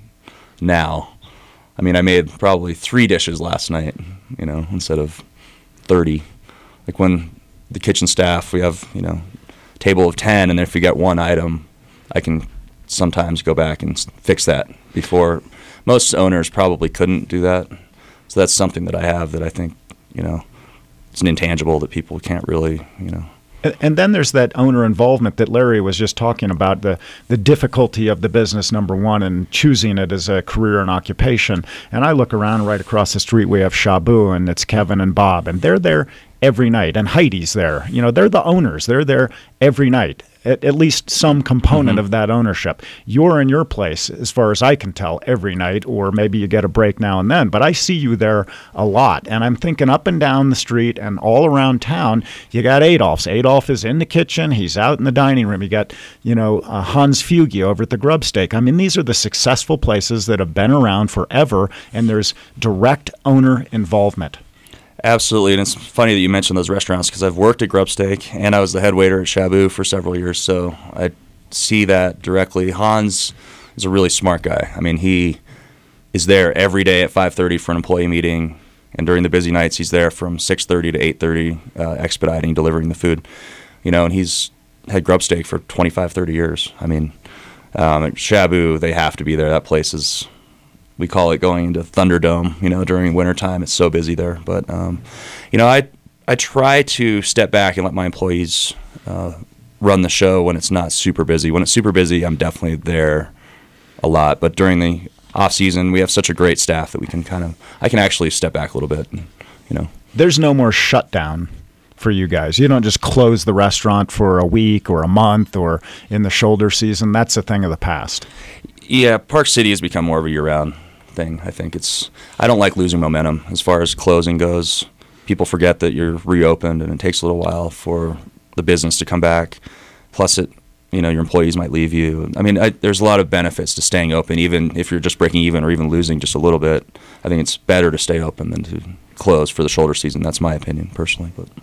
now. I mean, I made probably three dishes last night, you know, instead of thirty. Like when the kitchen staff, we have, you know, table of ten, and if we get one item, I can sometimes go back and fix that before. Most owners probably couldn't do that. So that's something that I have that I think, you know, it's an intangible that people can't really, you know. And then there's that owner involvement that Larry was just talking about, the, the difficulty of the business, number one, and choosing it as a career and occupation. And I look around right across the street, we have Shabu, and it's Kevin and Bob, and they're there every night. And Heidi's there. You know, they're the owners. They're there every night, at, at least some component mm-hmm. of that ownership. You're in your place, as far as I can tell, every night, or maybe you get a break now and then. But I see you there a lot. And I'm thinking up and down the street and all around town, you got Adolph's. Adolph is in the kitchen. He's out in the dining room. You got, you know, uh, Hans Fugi over at the Grub Steak. I mean, these are the successful places that have been around forever, and there's direct owner involvement. Absolutely, and it's funny that you mentioned those restaurants because I've worked at Grub Steak and I was the head waiter at Shabu for several years, so I see that directly. Hans is a really smart guy. I mean, he is there every day at five thirty for an employee meeting, and during the busy nights, he's there from six thirty to eight thirty, uh, expediting, delivering the food. You know, and he's had Grub Steak for twenty-five, thirty years. I mean, um, at Shabu, they have to be there. That place is... We call it going into Thunderdome, you know, during wintertime. It's so busy there. But, um, you know, I I try to step back and let my employees uh, run the show when it's not super busy. When it's super busy, I'm definitely there a lot. But during the off season, we have such a great staff that we can kind of, I can actually step back a little bit, and, you know. There's no more shutdown for you guys. You don't just close the restaurant for a week or a month or in the shoulder season. That's a thing of the past. Yeah, Park City has become more of a year-round thing. I think it's, I don't like losing momentum as far as closing goes. People forget that you're reopened, and it takes a little while for the business to come back. Plus, it, you know, your employees might leave you. I mean, I, there's a lot of benefits to staying open, even if you're just breaking even or even losing just a little bit. I think it's better to stay open than to close for the shoulder season. That's my opinion, personally. But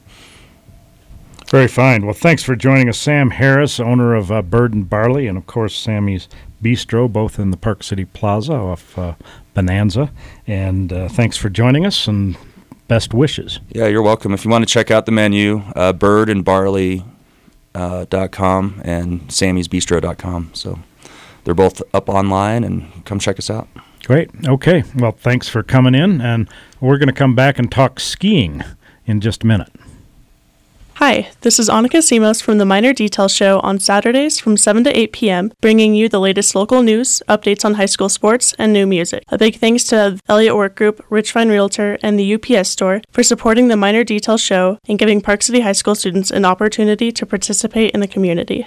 very fine. Well, thanks for joining us, Sam Harris, owner of uh, Bird and Barley, and of course Sammy's Bistro, both in the Park City Plaza off uh, Bonanza. And uh, thanks for joining us, and best wishes. Yeah, you're welcome. If you want to check out the menu, uh, bird and barley dot com and sammys bistro dot com. So they're both up online, and come check us out. Great. Okay. Well, thanks for coming in, and we're going to come back and talk skiing in just a minute. Hi, this is Annika Simos from the Minor Details Show on Saturdays from seven to eight p.m., bringing you the latest local news, updates on high school sports, and new music. A big thanks to Elliott Work Group, Richfine Realtor, and the U P S Store for supporting the Minor Details Show and giving Park City High School students an opportunity to participate in the community.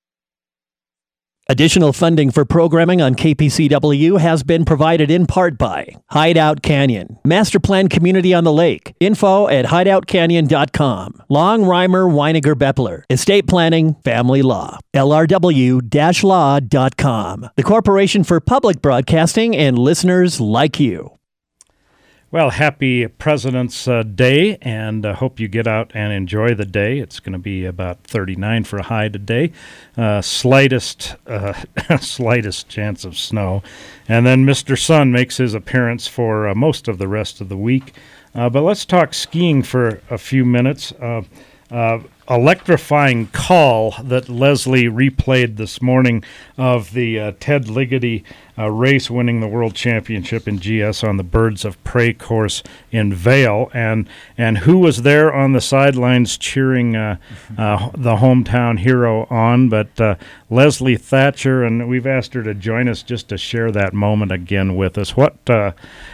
Additional funding for programming on K P C W has been provided in part by Hideout Canyon, Master Plan Community on the Lake, info at hideout canyon dot com, Long Reimer Weiniger Beppler, Estate Planning, Family Law, L R W law dot com, the Corporation for Public Broadcasting, and listeners like you. Well, happy President's uh, Day, and I uh, hope you get out and enjoy the day. It's going to be about thirty-nine for a high today. Uh, slightest, uh, slightest chance of snow. And then Mister Sun makes his appearance for uh, most of the rest of the week. Uh, but let's talk skiing for a few minutes. Uh, uh, electrifying call that Leslie replayed this morning of the uh, Ted Ligety uh, race winning the World Championship in G S on the Birds of Prey course in Vail, and and who was there on the sidelines cheering uh, uh, the hometown hero on, but uh, Leslie Thatcher, and we've asked her to join us just to share that moment again with us. What uh,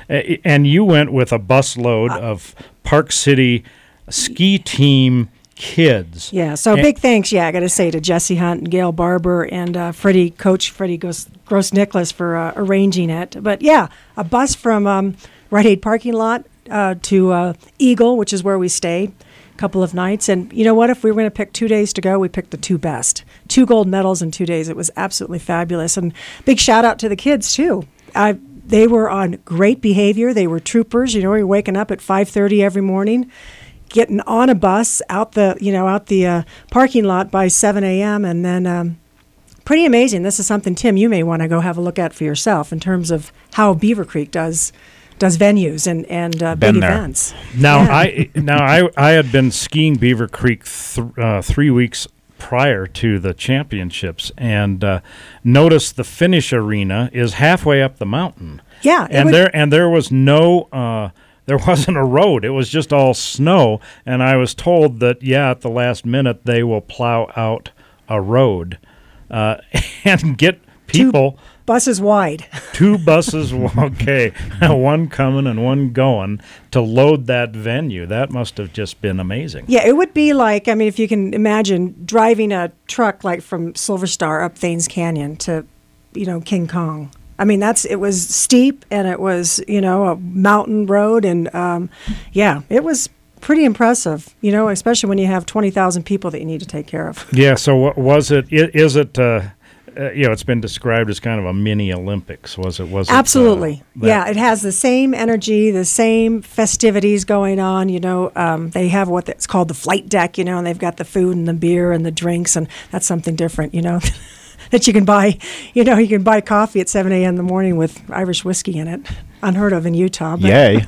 and you went with a busload of Park City ski team kids. Yeah, so and big thanks, yeah, I got to say to Jesse Hunt and Gail Barber and uh, Freddie, Coach Freddie Gross, Gross Nicholas for uh, arranging it. But yeah, a bus from um, Rite Aid parking lot uh, to uh, Eagle, which is where we stayed a couple of nights. And you know what? If we were going to pick two days to go, we picked the two best. Two gold medals in two days. It was absolutely fabulous. And big shout out to the kids, too. I, they were on great behavior. They were troopers. You know, we were waking up at five thirty every morning, getting on a bus out the you know out the uh, parking lot by seven a.m. and then um, pretty amazing. This is something, Tim, you may want to go have a look at for yourself in terms of how Beaver Creek does does venues and and uh, big there. events. Now Yeah. I now I I had been skiing Beaver Creek th- uh, three weeks prior to the championships, and uh, noticed the finish arena is halfway up the mountain. Yeah, it and would- there and there was no. Uh, There wasn't a road. It was just all snow. And I was told that, yeah, at the last minute, they will plow out a road uh, and get people. Buses wide. Two buses, okay, one coming and one going to load that venue. That must have just been amazing. Yeah, it would be like, I mean, if you can imagine driving a truck like from Silver Star up Thames Canyon to, you know, King Kong. I mean, that's it was steep, and it was, you know, a mountain road, and um, yeah, it was pretty impressive, you know, especially when you have twenty thousand people that you need to take care of. Yeah, so what was it, i- is it, uh, uh, you know, it's been described as kind of a mini Olympics, was it? Was Absolutely. It, uh, that- Yeah, it has the same energy, the same festivities going on, you know. Um, they have what it's called the flight deck, you know, and they've got the food and the beer and the drinks, and that's something different, you know. That you can buy, you know, you can buy coffee at seven a.m. in the morning with Irish whiskey in it. Unheard of in Utah. But, Yay.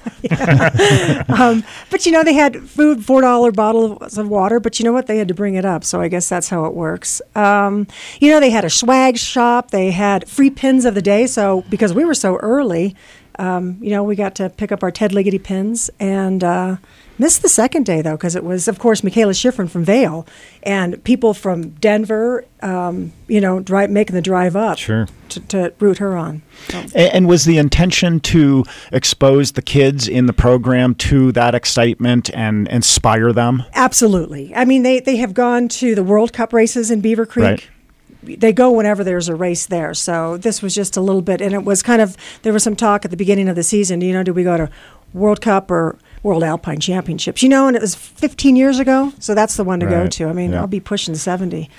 um, but, you know, they had food, four dollar bottles of water, but you know what? They had to bring it up, so I guess that's how it works. Um, you know, they had a swag shop. They had free pins of the day, so because we were so early, um, you know, we got to pick up our Ted Ligety pins and uh, missed the second day, though, because it was, of course, Michaela Schifrin from Vail and people from Denver, um, you know, drive, making the drive up Sure. to, to root her on. So. A- And was the intention to expose the kids in the program to that excitement and inspire them? Absolutely. I mean, they, they have gone to the World Cup races in Beaver Creek. Right. They go whenever there's a race there. So this was just a little bit, and it was kind of, there was some talk at the beginning of the season, you know, do we go to World Cup or World Alpine Championships? You know, and it was fifteen years ago, so that's the one to go Right. to. I mean, Yeah. I'll be pushing seventy.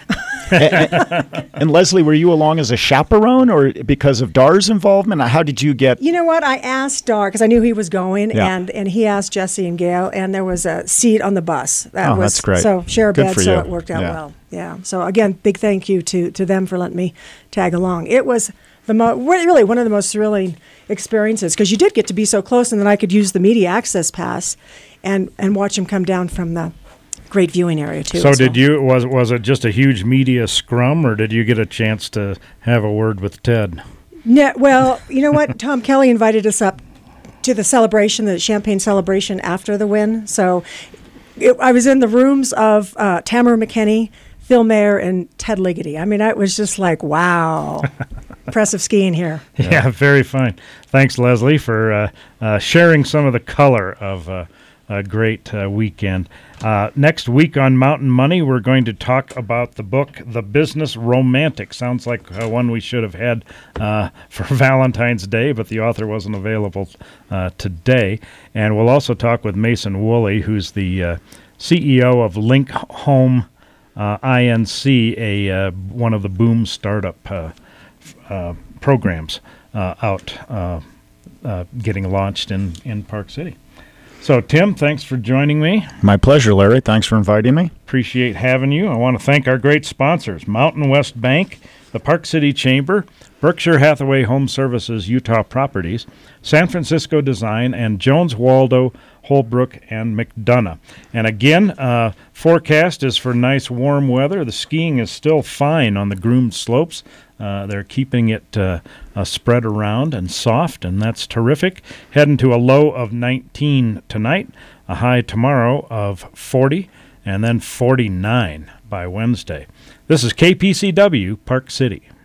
And Leslie, were you along as a chaperone or because of Dar's involvement? How did you get? You know what? I asked Dar because I knew he was going, Yeah. and, and he asked Jesse and Gail, and there was a seat on the bus. That Oh, was that's great. So share a Good bed, for so you. it worked out Yeah. well. Yeah. So again, big thank you to to them for letting me tag along. It was the mo- really one of the most thrilling experiences because you did get to be so close, and then I could use the media access pass, and and watch him come down from the great viewing area too. So did you, was was it just a huge media scrum, or did you get a chance to have a word with Ted? No, well, you know what? Tom Kelly invited us up to the celebration, the champagne celebration after the win. So it, I was in the rooms of uh, Tamara McKinney, Phil Mayer, and Ted Ligety. I mean, I was just like, wow, impressive skiing here. Yeah, very fine. Thanks, Leslie, for uh, uh, sharing some of the color of uh, a great uh, weekend. Uh, next week on Mountain Money, we're going to talk about the book, The Business Romantic. Sounds like uh, one we should have had uh, for Valentine's Day, but the author wasn't available uh, today. And we'll also talk with Mason Woolley, who's the uh, C E O of Link Home uh, Inc, a uh, one of the boom startup uh, uh, programs uh, out uh, uh, getting launched in, in Park City. So, Tim, thanks for joining me. My pleasure, Larry. Thanks for inviting me. Appreciate having you. I want to thank our great sponsors, Mountain West Bank, the Park City Chamber, Berkshire Hathaway Home Services Utah Properties, San Francisco Design, and Jones Waldo, Holbrook, and McDonough. And again, uh, forecast is for nice warm weather. The skiing is still fine on the groomed slopes. Uh, they're keeping it uh, uh, spread around and soft, and that's terrific. Heading to a low of nineteen tonight, a high tomorrow of forty, and then forty-nine by Wednesday. This is K P C W, Park City.